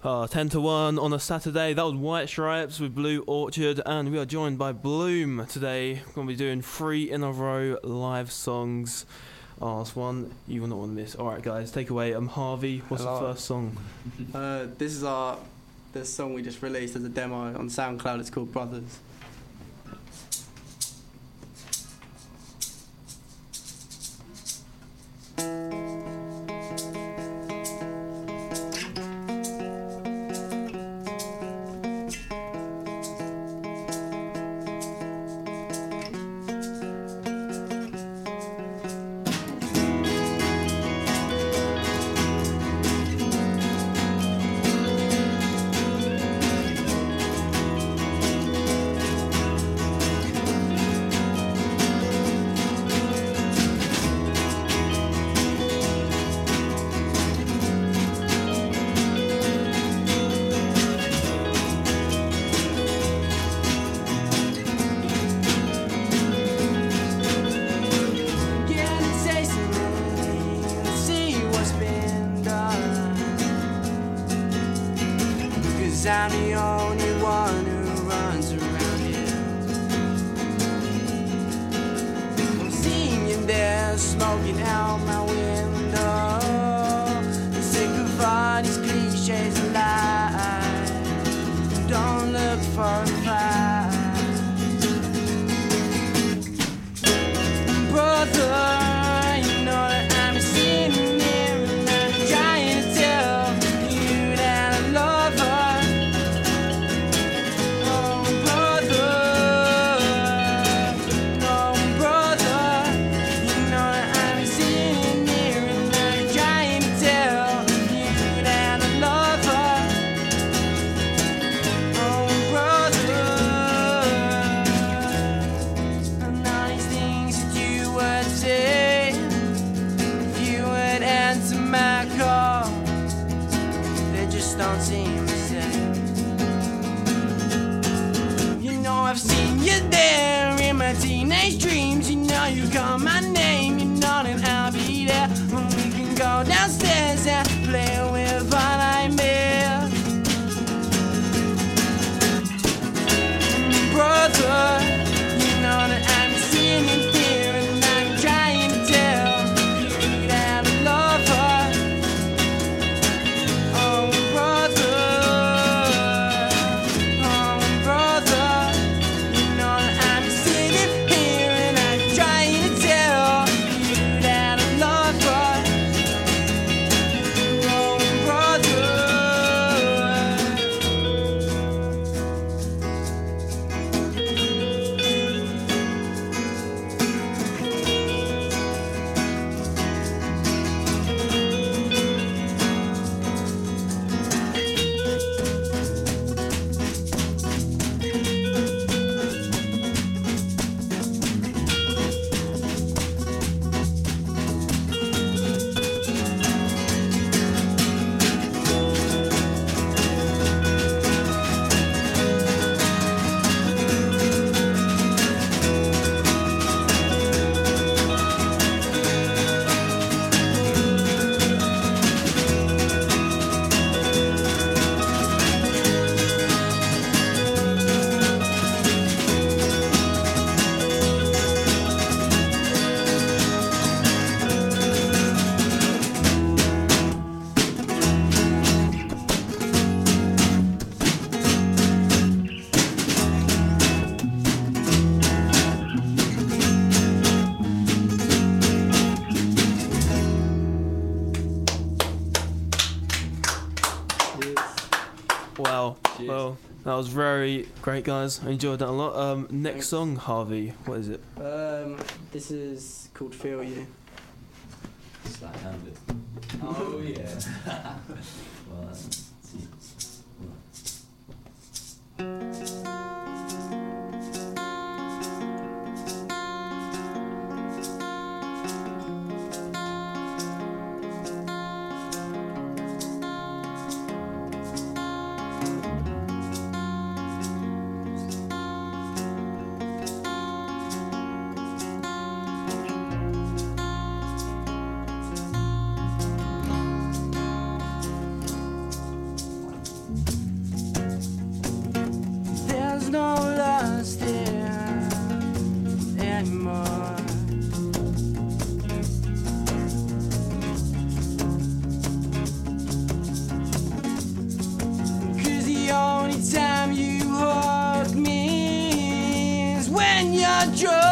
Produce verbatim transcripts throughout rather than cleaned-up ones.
Uh, ten to one on a Saturday. That was White Stripes with Blue Orchard, and we are joined by Bloom today. We're going to be doing three in a row live songs. Oh, that's one you will not want to miss. Alright guys, take away. Um, Harvey, what's Hello. the first song? Uh, this is our the song we just released as a demo on SoundCloud. It's called Brothers. I'm the only one who runs around here. I'm seeing you there, smoking out my window. I'm sick of all these cliches and lies. Don't look for a fight, brother. You know that I'm sitting here and I'm trying to tell you that I love her. Don't seem the same. You know I've seen you there in my teenage dreams. You know you call my name. You know that I'll be there when we can go downstairs and play with all I made. Brother, you know that I'm sitting here and I'm trying to tell you that I love her. Wow. Well, that was very great, guys. I enjoyed that a lot. Um, next song, Harvey. What is it? Um, this is called Feel You. Slack-handed. Oh yeah. Well, that's no lust here anymore. Cause the only time you hold me is when you're drunk.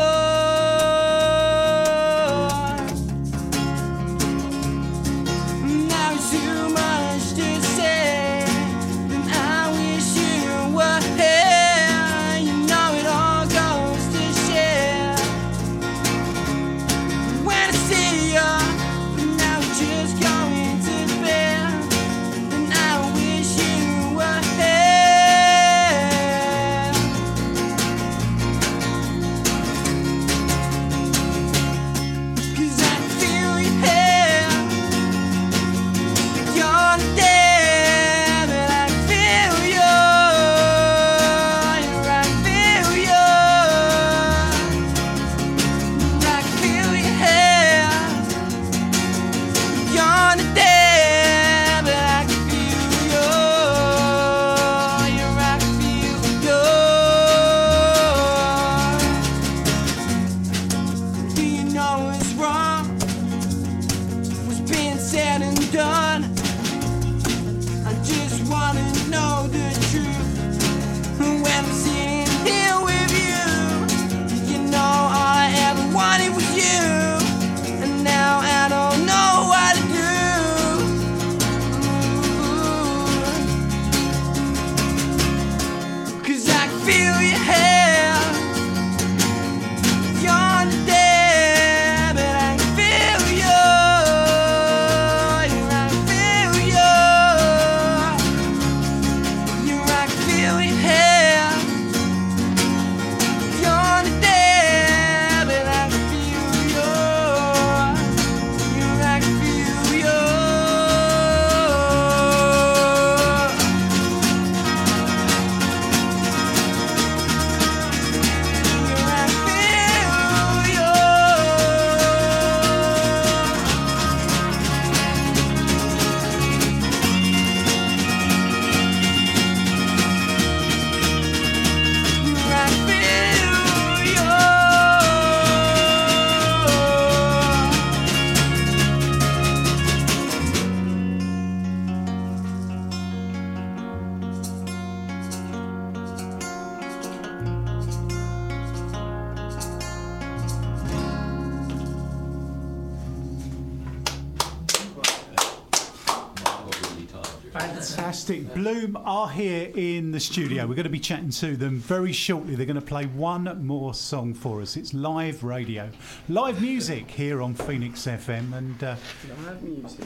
Fantastic. Bloom are here in the studio. We're going to be chatting to them very shortly. They're going to play one more song for us. It's live radio, live music here on Phoenix F M. And uh, live music.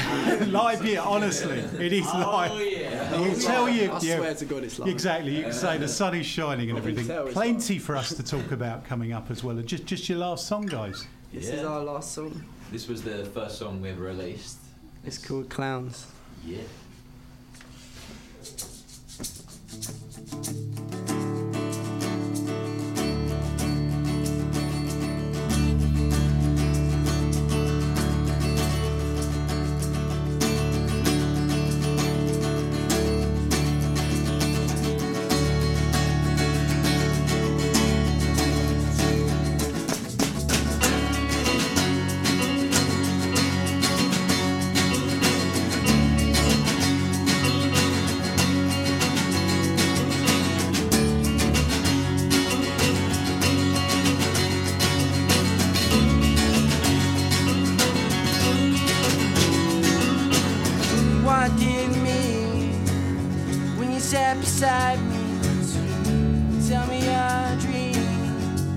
Live, yeah, honestly, it is Oh, live. yeah. You can tell you, I yeah, swear to God it's live. exactly. You can say the sun is shining and I can everything. tell it's Plenty for us to talk about coming up as well. And just, just your last song, guys. This Yeah. is our last song. This was the first song we ever released. It's called Clowns. Yeah. What did me when you sat beside me? Tell me your dream,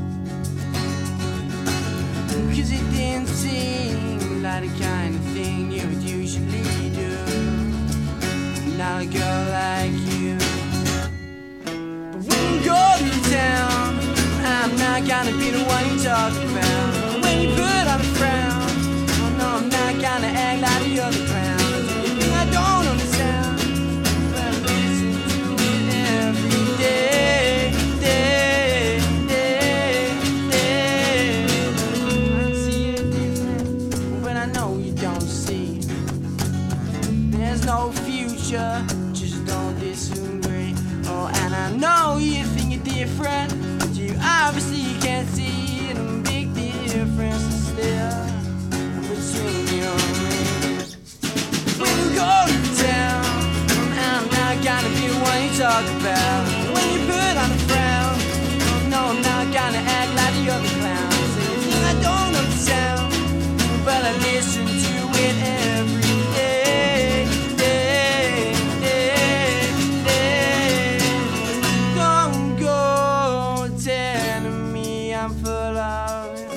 'cause it didn't seem like the kind of thing you would usually do. Not a girl like you. But when you go to town, I'm not gonna be the one you talk about. When you put on a frown, oh no, I'm not gonna act like the other clown. I don't understand, but I listen to it every day, day, day, day. I see it different, but I know you don't see. There's no future, just don't disagree. Oh, and I know you think you're different, but you obviously can't see the big difference is still between you and me. When you go to town, I'm not gonna be the one you talk about. When you put on a frown, oh no, I'm not gonna act like the other clowns. And you think I don't understand, but I listen to it every day, day, day, day. Don't go telling me I'm full of it,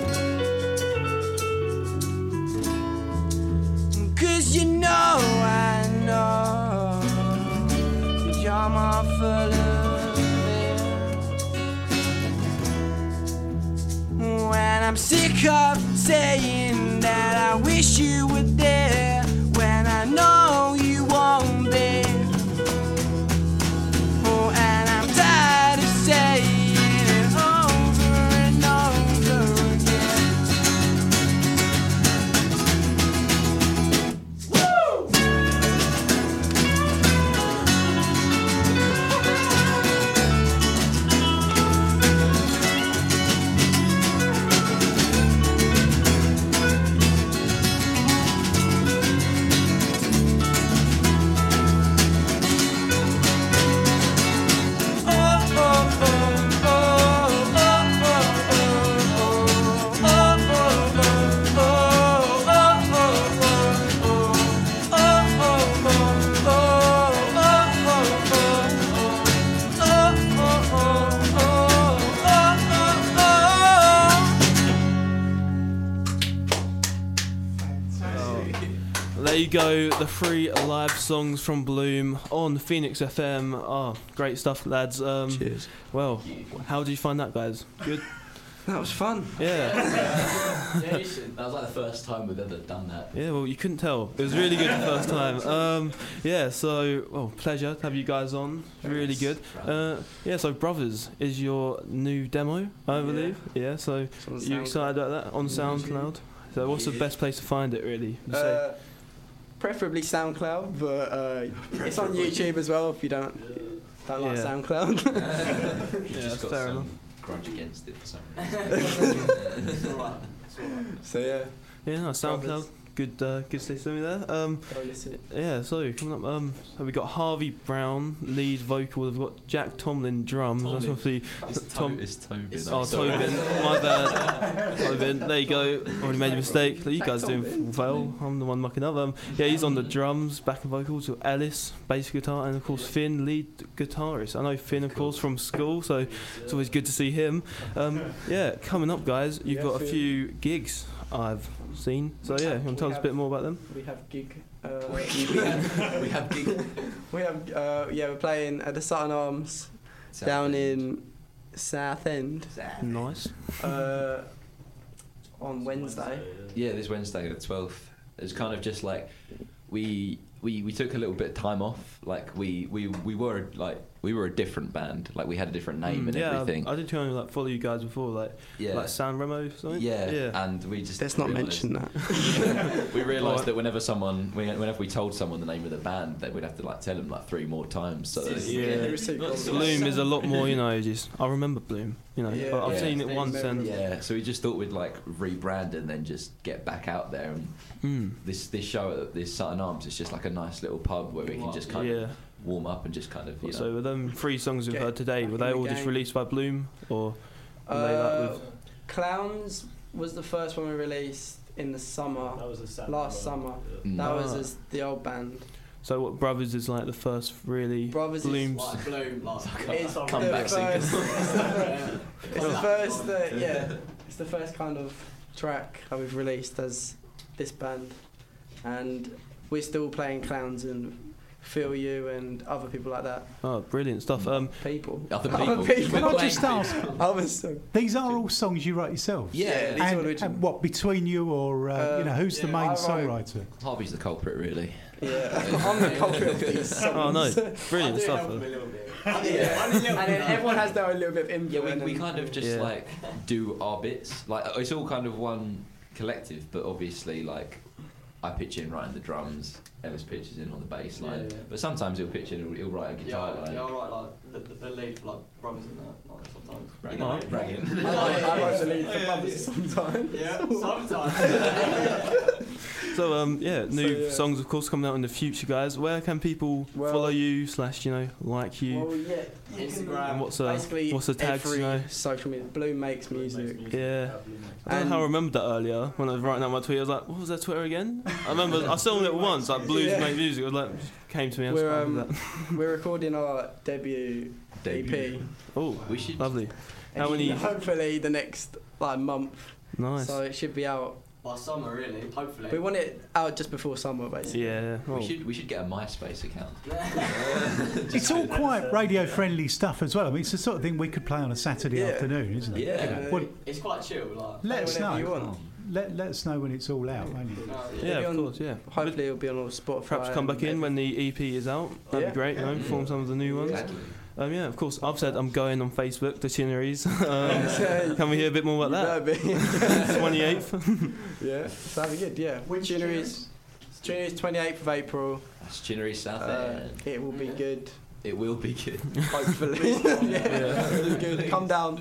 'cause you know I know you're more full of it. When I'm sick of saying that I wish you were there, when I know you won't be. Oh, and I'm tired of saying it over and over again. Woo! There you go, the three live songs from Bloom on Phoenix F M. Oh, great stuff, lads. Um, Cheers. Well, how did you find that, guys? Good? That was fun. Yeah. Yeah, you should- that was like the first time we've ever done that. Yeah, well, you couldn't tell. It was really good the first time. Um, yeah, so, well, pleasure to have you guys on. Really good. Uh, yeah, so Brothers is your new demo, I believe. Yeah, so It's on you SoundCloud. excited about that on SoundCloud? So what's the best place to find it, really? You say? Uh, preferably SoundCloud, but uh, it's on YouTube as well if you don't don't like Yeah. SoundCloud. Yeah, Just that's got fair some enough. grudge against it for some reason. So yeah, Yeah, no, SoundCloud. Brothers. Good, uh, good to see there. Um, go listen. yeah, so coming up, um, so we got Harvey Brown lead vocal. We've got Jack Tomlin drums. That's Tomlin. obviously It's, Tom- to- it's Tobin. It's- Oh, I'm sorry. Tobin, my bad. Tobin, there you go. Already made a mistake. You guys doing well. I'm the one mucking up. Um, yeah, he's on the drums, backing vocals. Got Ellis, bass guitar, and of course Finn, lead guitarist. I know Finn, of course, from school, so it's always good to see him. Um, yeah, coming up, guys, you've Yeah, got a Finn. few gigs I've seen. So yeah, you want to tell us a bit more about them? We have gig. Uh, we have, we have gig we have uh, yeah, we're playing at the Sutton Arms down in Southend Nice. uh, on Wednesday. Yeah, this Wednesday the twelfth. It's kind of just like we we we took a little bit of time off. Like we we we were like we were a different band. Like we had a different name Mm, and yeah, everything. I, I did try and like follow you guys before, like yeah. like San Remo, something. yeah, yeah. and we just Let's not realised- mention that. we realised Alright. that whenever someone, we- whenever we told someone the name of the band, that we'd have to like tell them like three more times. So that- Yeah. Bloom is a lot more, you know. Just I remember Bloom, you know. Yeah, but I've yeah. seen it It's once, and yeah, so we just thought we'd like rebrand and then just get back out there. And mm, this this show at this Sutton Arms is just like a nice little pub where we can just kind yeah. of warm up and just kind of you know. So were them three songs we've Get heard today, were back they in all the just game. released by Bloom, or were they like Uh, with? Clowns was the first one we released in the summer. That was the second Last one. summer. Mm. That was Ah. as the old band. So what Brothers is like the first really Brothers Bloom's. is Bloom, like, it's come the back first, single. it's the first, uh, yeah, it's the first kind of track that we've released as this band, and we're still playing Clowns and Feel You and other people like that. Oh, brilliant stuff. Um, People. Other people. people. Can I just ask, Other songs. these are all songs you write yourself? Yeah, these are And, original. and what, between you or, uh, Uh, you know, who's the yeah, main I write- songwriter? Harvey's the culprit, really. Yeah, I'm the culprit of these songs. oh no, brilliant I do stuff. help him a little bit. Yeah. and then everyone has their own little bit of input. Yeah, we, and we then- kind of just Yeah. like do our bits. Like it's all kind of one collective, but obviously like I pitch in writing the drums. Ellis pitches in on the bass line. Yeah, yeah. But sometimes he'll pitch in and he'll, he'll write a guitar Yeah, line. yeah, I write like the, the, the lead for like brothers and that, like sometimes. Brag You know? it, brag it. I like, I like the lead for brothers sometimes. Yeah, sometimes. So um yeah, new yeah. songs of course coming out in the future, guys. Where can people Well- follow you slash you know like you? Well, yeah, you Instagram. and what's uh basically what's the tags? every You know? social media. Bloom makes music. Yeah. I don't know how I And- remembered that earlier when I was writing out my tweet. I was like, what was that Twitter again? I remember I saw it once, like Blues Yeah. Make Music. It was like came to me. I was We're like, um, that. we're recording our debut, Debut. E P. Oh, We should. lovely. How and many? Hopefully the next like month. Nice. So it should be out. By summer, really, hopefully. We want it out just before summer, basically. Yeah. Oh. We should we should get a MySpace account. It's all quite radio friendly stuff as well. I mean, it's the sort of thing we could play on a Saturday Yeah. afternoon, isn't it? Yeah. You know, well, It's quite chill, like. let us Whenever you know. want. Let, let us know when it's all out, won't you? Uh, Yeah, It'll be of on- course. Yeah. Hopefully it'll be on all Spotify. Perhaps come back in and when the E P is out. That'd Yeah. be great. You know, perform some of the new ones. Exactly. Um, yeah, of course. I've said I'm going on Facebook to Chinneries. um, everything. can we hear a bit more about that? You better be. twenty-eighth. Yeah, so that'd be good. Yeah. Which Chinneries? Chinneries, twenty-eighth of April. That's Chinnery South Uh, End. it will be good. It will be good. Hopefully. yeah. Really good. Come down.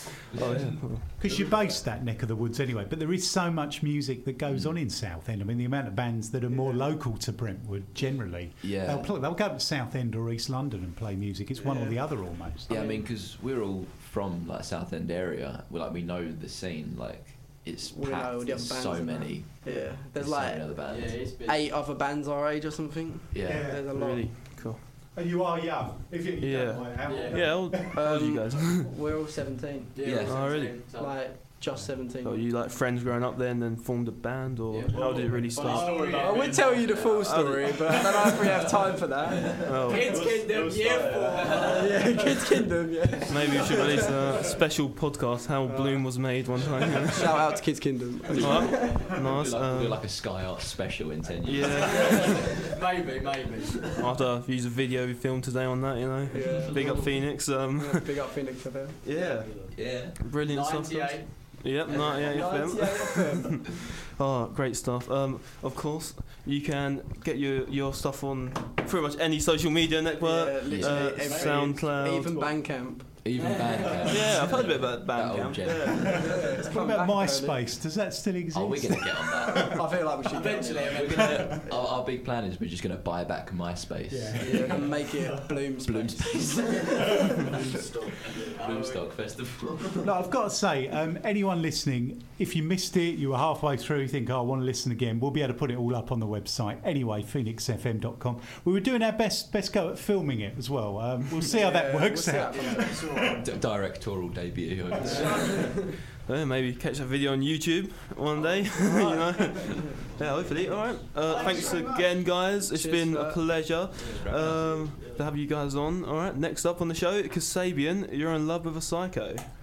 Oh yeah. Because you're based that neck of the woods anyway, but there is so much music that goes on in Southend. I mean, the amount of bands that are more local to Brentwood generally, Yeah. they'll, play, they'll go to Southend or East London and play music. It's one or the other almost. Yeah, I mean, because we're all from like South End area. We like we know the scene. Like it's We know packed. all the There's other so bands and that. many. Yeah. There's There's like so many other bands. Yeah, it's big. eight other bands our age or something. Yeah. There's a lot. Really cool. And you are young. If you, you don't Yeah. mind, how Yeah. Yeah. How old, how old are you guys? We're all seventeen. Yeah. Yeah. it's Oh, really? seventeen, so- Like just seventeen. So you like friends growing up then, then formed a band, or Yeah. how did it really Funny start? story, I would tell you the full story, but I don't know if we have time for that. Oh, Kids Kingdom, year four. yeah, Kids Kingdom, yeah. maybe we should release a special podcast how Bloom was made one time. Yeah. Shout out to Kids Kingdom. Alright, We'll nice. do, like, we'll do Um, like a Sky Arts special in ten years. yeah. Maybe, maybe. After I use a video we filmed today on that, you know. Yeah. Big up Phoenix. Um, Yeah, big up Phoenix for them. yeah. Yeah. Brilliant stuff. ninety-eight. Yep, ninety-eight F M. Oh, great stuff. Um, of course, you can get your, your stuff on pretty much any social media network. Yeah, literally uh, everything. SoundCloud. Even Bandcamp. Even Bandcamp. Yeah, I've heard a bit about That old Bandcamp. gem. It's What come about back, MySpace? Does that still exist? Oh, we're gonna get on that. I feel like we should Eventually, get We're gonna, our, our big plan is we're just gonna buy back MySpace. Yeah. on it. Yeah, and make it Bloom Bloom Space. Bloomstock Festival. No, I've got to say, um, anyone listening, if you missed it, you were halfway through, you think, oh, I want to listen again, we'll be able to put it all up on the website. Anyway, phoenix f m dot com. We were doing our best best go at filming it as well. Um, we'll see how that Yeah, works we'll see out. how D- directorial debut. Yeah, maybe catch that video on YouTube one day. you know. Yeah, hopefully. All right. Uh, thanks again, guys. It's Cheers been for a that. pleasure um, to have you guys on. All right. Next up on the show, Kasabian, You're in Love with a Psycho.